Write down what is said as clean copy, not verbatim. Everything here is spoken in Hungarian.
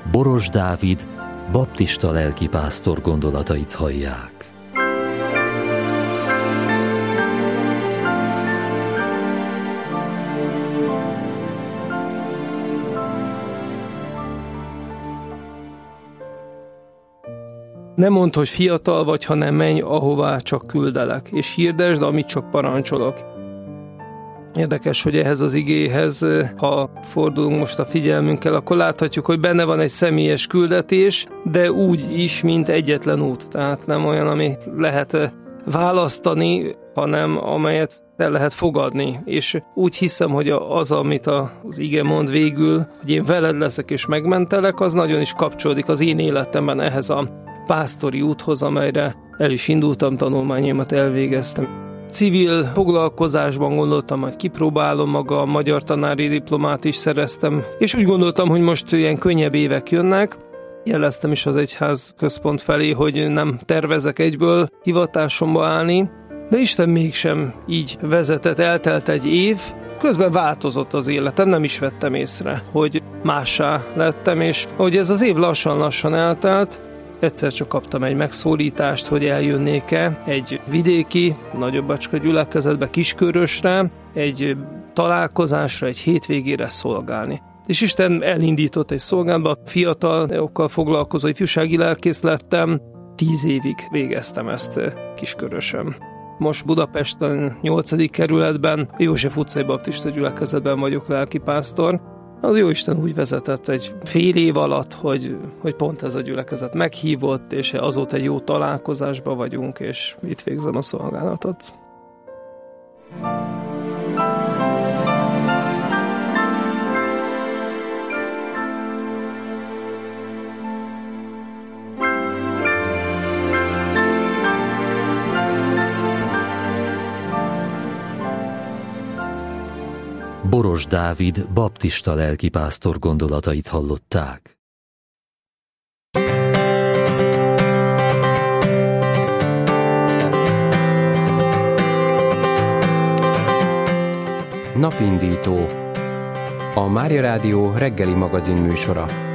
Boros Dávid, baptista lelkipásztor gondolatait hallják. Ne mondd, hogy fiatal vagy, hanem menj, ahová csak küldelek, és hirdesd, amit csak parancsolok. Érdekes, hogy ehhez az igéhez, ha fordulunk most a figyelmünkkel, akkor láthatjuk, hogy benne van egy személyes küldetés, de úgy is, mint egyetlen út. Tehát nem olyan, amit lehet választani, hanem amelyet el lehet fogadni. És úgy hiszem, hogy az, amit az ige mond végül, hogy én veled leszek és megmentelek, az nagyon is kapcsolódik az én életemben ehhez a pásztori úthoz, amelyre el is indultam, tanulmányaimat elvégeztem. Civil foglalkozásban gondoltam, hogy kipróbálom magam, magyar tanári diplomát is szereztem, és úgy gondoltam, hogy most ilyen könnyebb évek jönnek. Jeleztem is az egyház központ felé, hogy nem tervezek egyből hivatásomba állni, de Isten mégsem így vezetett, eltelt egy év, közben változott az életem, nem is vettem észre, hogy mássá lettem, és ahogy ez az év lassan-lassan eltelt, egyszer csak kaptam egy megszólítást, hogy eljönnék-e egy vidéki, nagyobbacska gyülekezetbe, Kiskörösre, egy találkozásra, egy hétvégére szolgálni. És Isten elindított egy szolgálatba, fiatalokkal foglalkozó ifjúsági lelkész lettem, 10 évig végeztem ezt Kiskörösön. Most Budapesten, 8. kerületben, a József utcai baptista gyülekezetben vagyok lelkipásztor. Az Jóisten úgy vezetett egy fél év alatt, hogy pont ez a gyülekezet meghívott, és azóta egy jó találkozásban vagyunk, és itt végzem a szolgálatot. Boros Dávid, baptista lelkipásztor gondolatait hallották. Napindító. A Mária Rádió reggeli magazin műsora.